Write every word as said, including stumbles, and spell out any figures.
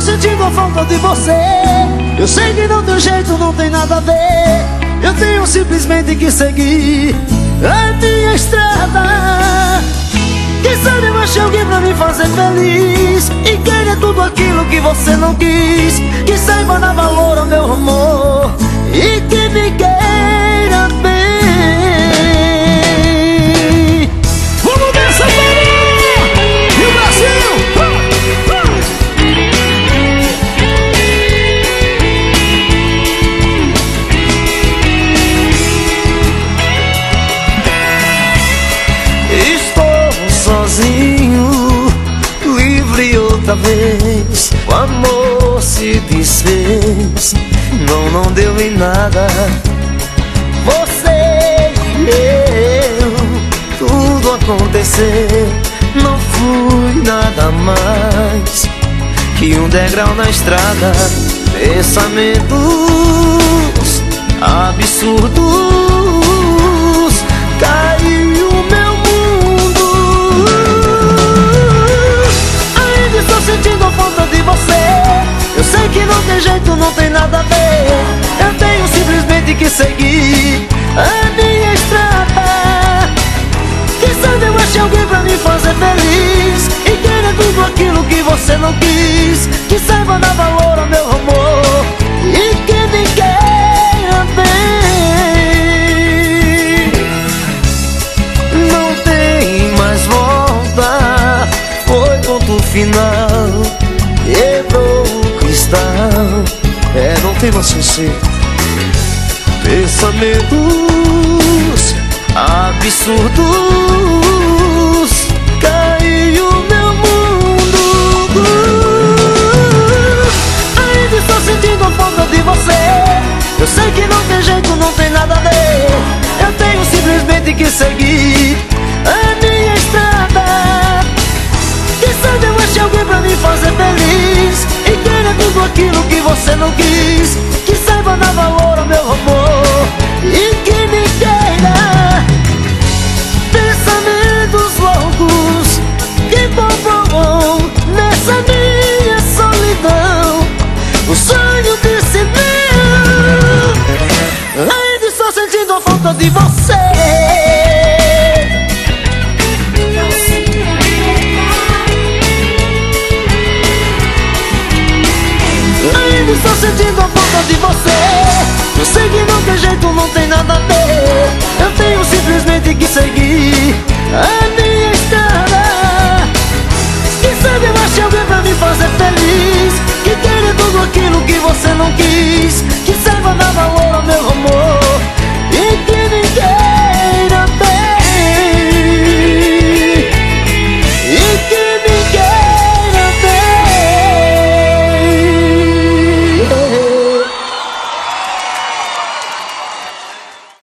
sentindo a falta de você. Eu sei que não tem jeito, não tem nada a ver. Eu tenho simplesmente que seguir a minha estrada. Quem sabe eu achei alguém pra me fazer feliz e queira tudo aquilo que você não quis. Que saiba dar valor ao meu amor e que me queira bem. Vamos nessa, Pará! E o Brasil! Uh, uh. Estou sozinho, livre outra vez. O amor se desfez, não, não deu em nada. Você e eu, tudo aconteceu. Não fui nada mais que um degrau na estrada. Pensamentos absurdos, caiu meu mundo. Ainda estou sentindo a falta de você. Eu sei que não tem jeito, não tem nada a ver. Eu tenho simplesmente que seguir a minha estrada. Quem sabe eu achei alguém pra me fazer feliz e queira tudo aquilo que você não quis. Que saiba dar valor ao meu amor e que me queira bem. Não tem mais volta, foi ponto final. Quebrou o cristal, é, não tem mais conserto. Pensamentos absurdos, caiu meu mundo. Ainda estou sentindo a falta de você. Eu sei que não tem jeito, não tem nada a ver. Eu tenho simplesmente que seguir a minha estrada. Quem sabe eu achei alguém pra me fazer feliz e queira tudo aquilo que você não quis. Que saiba dar valor ao meu amor e que me queira. Pensamentos loucos que povoam nessa minha solidão. O sonho desse meu. Ainda estou sentindo a falta de você. Ainda estou sentindo a falta de você. Eu sei que não tem jeito, não tem nada a ver. Eu tenho simplesmente que seguir a minha estrada. Quem sabe eu achei alguém pra me fazer feliz, que queira tudo aquilo que você não quis.